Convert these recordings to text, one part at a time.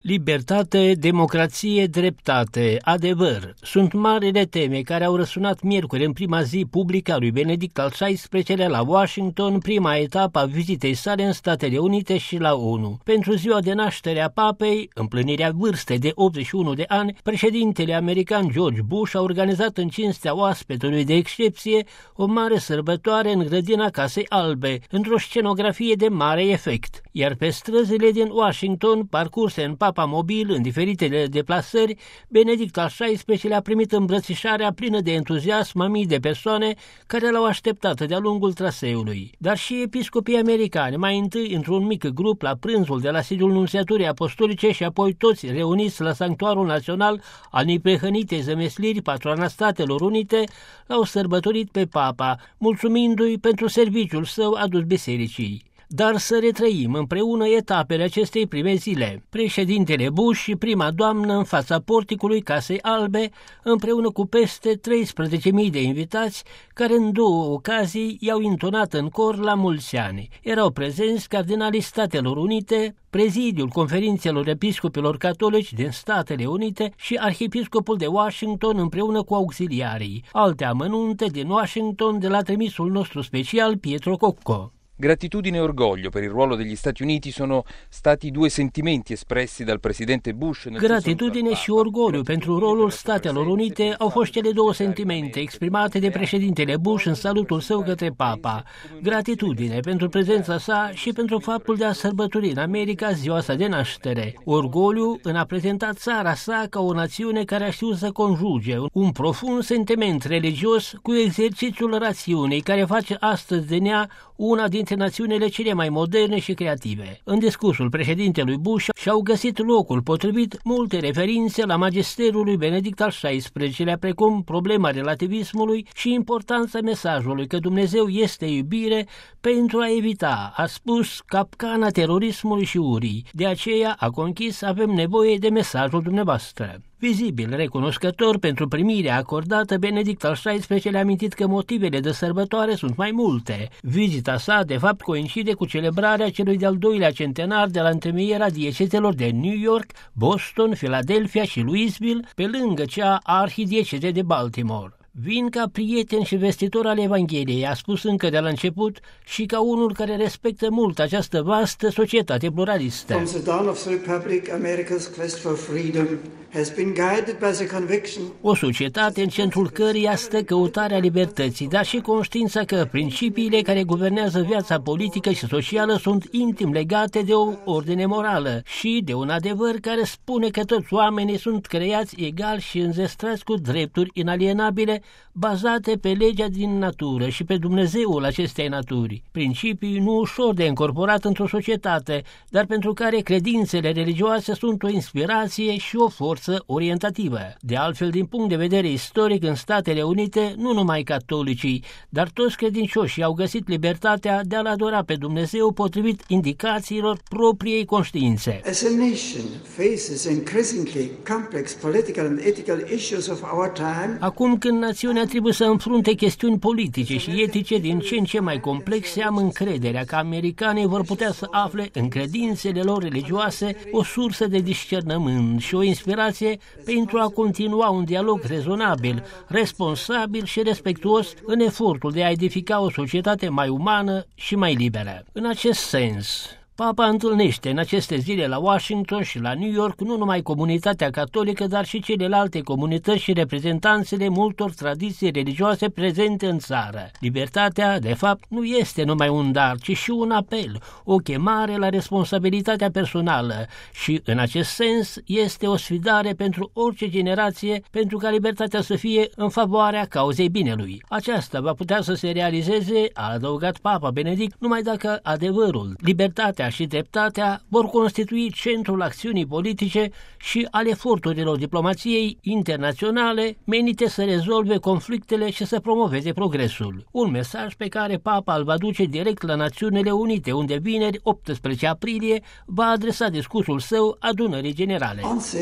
Libertate, democrație, dreptate, adevăr sunt marile teme care au răsunat miercuri în prima zi publică a lui Benedict al XVI-lea la Washington, prima etapă a vizitei sale în Statele Unite și la ONU. Pentru ziua de naștere a papei, împlinirea vârstei de 81 de ani, președintele american George Bush a organizat în cinstea oaspetului de excepție o mare sărbătoare în grădina Casei Albe, într-o scenografie de mare efect. Iar pe străzile din Washington, parcurse în mobil în diferitele deplasări, Benedict al XVI-lea a primit îmbrățișarea plină de entuziasm a mii de persoane care l-au așteptat de-a lungul traseului. Dar și episcopii americani, mai întâi într-un mic grup la prânzul de la sediul Nunțiaturii Apostolice și apoi toți reuniți la Sanctuarul Național al neprihănitei zămesliri, patroana Statelor Unite, l-au sărbătorit pe papa, mulțumindu-i pentru serviciul său adus bisericii. Dar să retrăim împreună etapele acestei prime zile. Președintele Bush și prima doamnă în fața porticului Casei Albe, împreună cu peste 13.000 de invitați, care în două ocazii i-au intonat în cor la mulți ani. Erau prezenți cardinalii Statelor Unite, prezidiul conferințelor episcopilor catolici din Statele Unite și arhiepiscopul de Washington împreună cu auxiliarii. Alte amănunte din Washington de la trimisul nostru special Pietro Cocco. Gratitudine e orgoglio per il ruolo degli Stati Uniti sono stati due sentimenti espressi dal presidente Bush. Gratitudine și orgoliu pentru rolul Statelor Unite au fost cele două sentimente exprimate de președintele Bush în salutul său către Papa. Gratitudine pentru prezența sa și pentru faptul de a sărbători în America ziua sa de naștere. Orgoliu în a prezenta țara sa ca o națiune care a știut să conjuge un profund sentiment religios cu exercițiul rațiunii care face astăzi din ea una dintre națiunile cele mai moderne și creative. În discursul președintelui Bush și-au găsit locul potrivit multe referințe la magisterul lui Benedict al XVI-lea, precum problema relativismului și importanța mesajului că Dumnezeu este iubire pentru a evita, a spus, capcana terorismului și urii. De aceea, a conchis, avem nevoie de mesajul dumneavoastră. Vizibil recunoscător pentru primirea acordată, Benedict al XVI-lea a amintit că motivele de sărbătoare sunt mai multe. Vizita sa, de fapt, coincide cu celebrarea celui de-al doilea centenar de la întemeierea diecezelor de New York, Boston, Philadelphia și Louisville, pe lângă cea a arhidiecezei de Baltimore. Vin ca prieten și vestitor al Evangheliei, a spus încă de la început, și ca unul care respectă mult această vastă societate pluralistă. From the dawn of the Republic, America's quest for freedom has been guided by the conviction. O societate în centrul căreia stă căutarea libertății, dar și conștiința că principiile care guvernează viața politică și socială sunt intim legate de o ordine morală și de un adevăr care spune că toți oamenii sunt creați egali și înzestrați cu drepturi inalienabile, bazate pe legea din natură și pe Dumnezeul acestei naturi. Principii nu ușor de încorporat într-o societate, dar pentru care credințele religioase sunt o inspirație și o forță orientativă. De altfel, din punct de vedere istoric, în Statele Unite, nu numai catolicii, dar toți credincioșii au găsit libertatea de a-L adora pe Dumnezeu potrivit indicațiilor propriei conștiințe. As a nation faces increasingly complex political and ethical issues of our time, acum când națiunea trebuie să înfrunte chestiuni politice și etice din ce în ce mai complexe, am încrederea că americanii vor putea să afle în credințele lor religioase o sursă de discernământ și o inspirație pentru a continua un dialog rezonabil, responsabil și respectuos în efortul de a edifica o societate mai umană și mai liberă. În acest sens, Papa întâlnește în aceste zile la Washington și la New York nu numai comunitatea catolică, dar și celelalte comunități și reprezentanțele multor tradiții religioase prezente în țară. Libertatea, de fapt, nu este numai un dar, ci și un apel, o chemare la responsabilitatea personală și, în acest sens, este o sfidare pentru orice generație pentru ca libertatea să fie în favoarea cauzei binelui. Aceasta va putea să se realizeze, a adăugat Papa Benedict, numai dacă adevărul, libertatea și dreptatea vor constitui centrul acțiunii politice și al eforturilor diplomației internaționale menite să rezolve conflictele și să promoveze progresul. Un mesaj pe care Papa îl va duce direct la Națiunile Unite, unde vineri, 18 aprilie, va adresa discursul său adunării generale. on this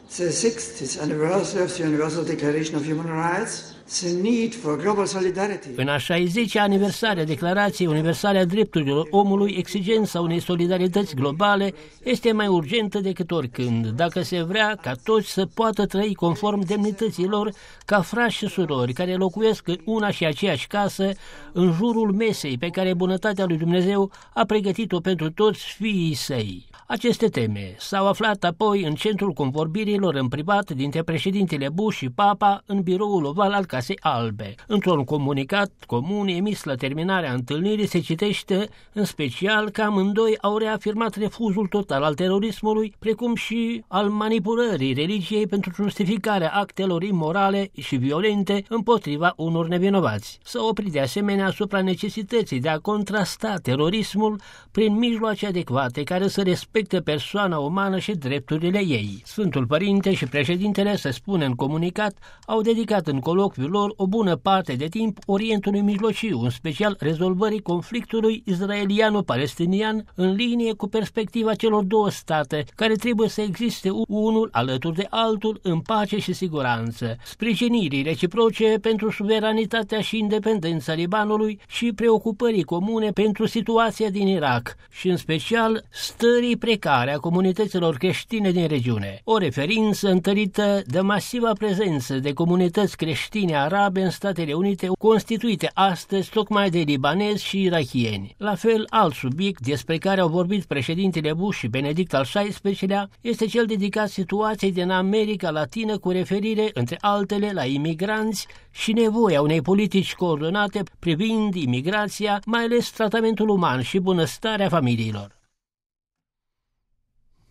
the 60th anniversary of the Universal Declaration of Human Rights, the need for global solidarity. În a 60-a aniversare a Declarației Universale a Drepturilor Omului, exigența unei solidarități globale este mai urgentă decât oricând, dacă se vrea ca toți să poată trăi conform demnităților ca frați și surori care locuiesc în una și aceeași casă, în jurul mesei pe care bunătatea lui Dumnezeu a pregătit-o pentru toți fiii săi. Aceste teme s-au aflat apoi în centrul convorbirilor în privat dintre președintele Bush și Papa în biroul oval al Casei Albe. Într-un comunicat comun emis la terminarea întâlnirii se citește în special că amândoi au reafirmat refuzul total al terorismului, precum și al manipulării religiei pentru justificarea actelor imorale și violente împotriva unor nevinovați. S-au oprit de asemenea asupra necesității de a contrasta terorismul prin mijloace adecvate care să respecte persoana umană și drepturile ei. Sfântul Părinte și președintele, se spune în comunicat, au dedicat în colocviul lor o bună parte de timp Orientului Mijlociu, în special rezolvării conflictului israeliano-palestinian în linie cu perspectiva celor două state, care trebuie să existe unul alături de altul în pace și siguranță, sprijinirii reciproce pentru suveranitatea și independența Libanului și preocupării comune pentru situația din Irak și în special stării precare a comunităților creștine din regiune. O referință întărită de masiva prezență de comunități creștine arabe în Statele Unite, constituite astăzi tocmai de libanezi și irakieni. La fel, alt subiect despre care au vorbit președintele Bush și Benedict al XVI-lea este cel dedicat situației din America Latină, cu referire, între altele, la imigranți și nevoia unei politici coordonate privind imigrația, mai ales tratamentul uman și bunăstarea familiilor.